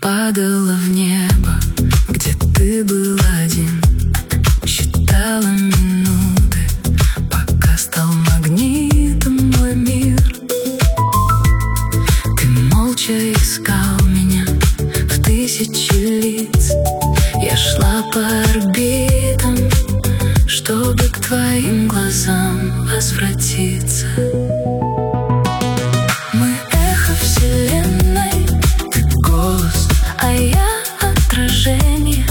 падала в небо, где ты был один. Считала минуты, пока стал магнитом мой мир. Ты молча искал меня в тысячи лиц. Я шла по орбитам, чтобы к твоим глазам возвратиться. Мы эхо вселенной, ты голос, а я отражение.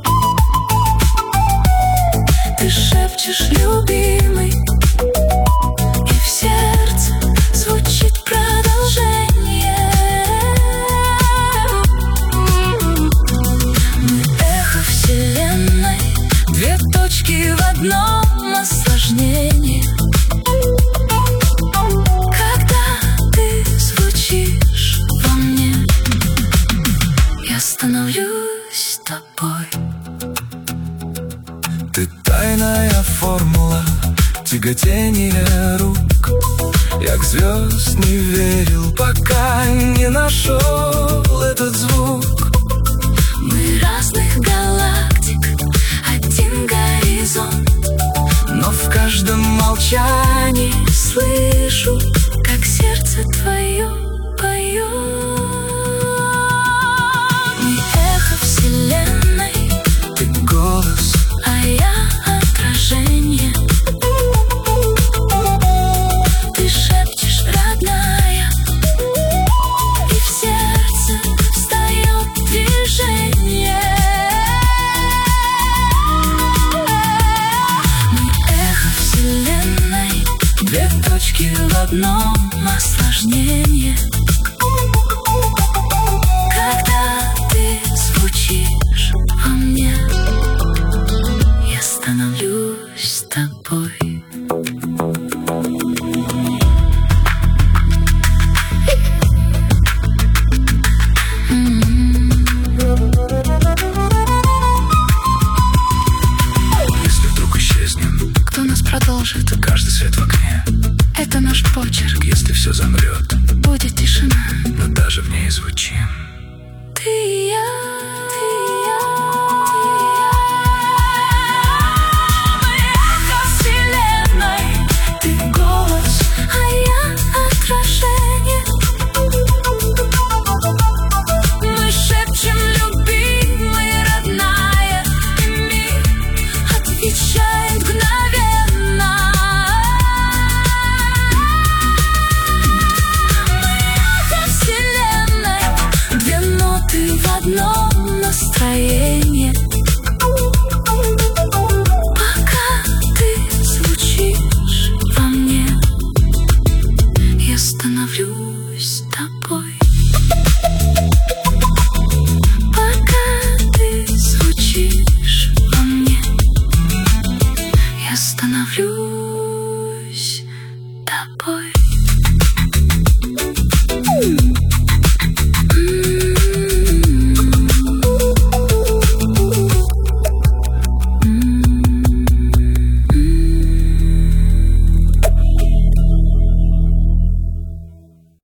Ты шепчешь, любимый, и в сердце звучит продолжение. Мы эхо вселенной, две точки в одном осложнении. Когда ты звучишь во мне, я становлюсь тобой. Ты тайная формула тяготения рук. Я к звезд не верил, пока не нашел этот звук. Мы разных галактик, один горизонт, но в каждом молчании слышу, как сердце твое поет. Мы эхо вселенной, ты голос, а я отражение. Ты шепчешь, родная, и в сердце встает движение. Мы эхо вселенной, две точки в одном осложнении. Когда ты звучишь во мне, я становлюсь тобой. если вдруг исчезнем, Кто нас продолжит? каждый свет в окне. Это наш почерк. Если все замрет, Будет тишина. но даже в ней звучим. Ты и я.